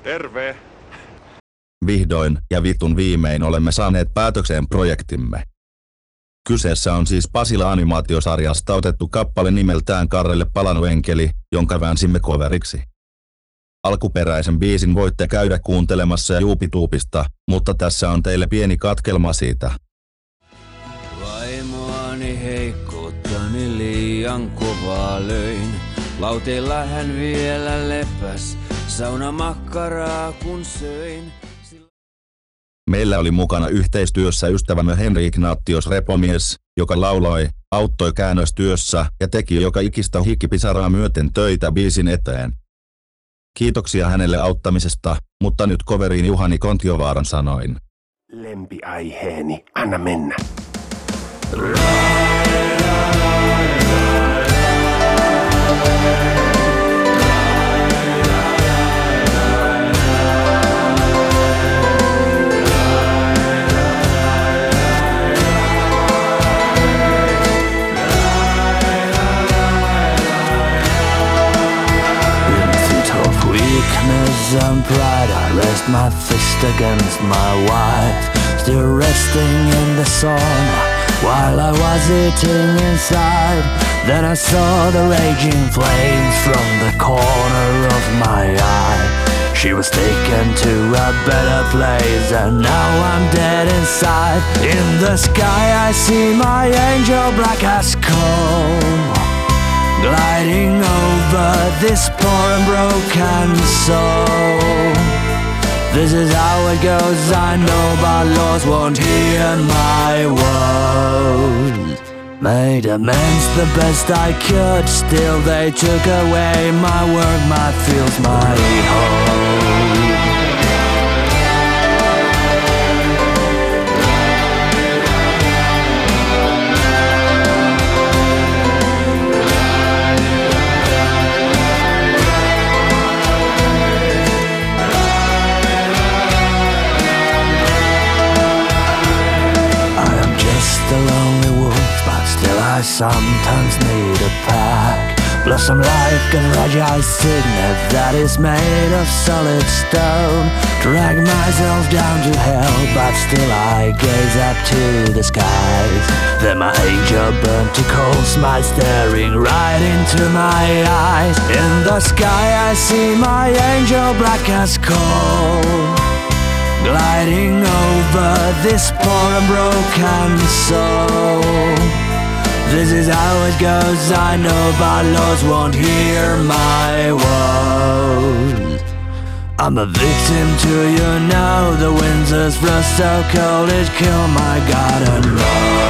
Terve! Vihdoin ja vitun viimein olemme saaneet päätökseen projektimme. Kyseessä on siis Pasila-animaatiosarjasta otettu kappale nimeltään Karrelle palannut enkeli, jonka väänsimme coveriksi. Alkuperäisen biisin voitte käydä kuuntelemassa YouTubesta, mutta tässä on teille pieni katkelma siitä. Vaimoani heikkouttani liian kovaa löin. Lauteilla hän vielä lepäs, saunamakkaraa kun söin. Meillä oli mukana yhteistyössä ystävämme Henri Ignatios Repomies, joka lauloi, auttoi käännöstyössä ja teki joka ikistä hikipisaraa myöten töitä biisin eteen. Kiitoksia hänelle auttamisesta, mutta nyt coveriin Juhani Kontiovaaran sanoin. Lempiaiheeni, anna mennä. Weakness and pride, I rest my fist against my wife, still resting in the sun, while I was eating inside. Then I saw the raging flames from the corner of my eye. She was taken to a better place, and now I'm dead inside. In the sky I see my angel black as coal, gliding over this poor and broken soul. This is how it goes, I know, but laws won't hear my woes. Made amends the best I could, still they took away my work, my fields, my home. A lonely wolf, but still I sometimes need a pack. Blossom like a fragile signet that is made of solid stone. Drag myself down to hell, but still I gaze up to the skies. Then my angel burnt to coal, smile staring right into my eyes. In the sky I see my angel black as coal, gliding over this poor and broken soul. This is how it goes, I know, but laws won't hear my woes. I'm a victim to you now, the winter's frost so cold it killed my garden rose.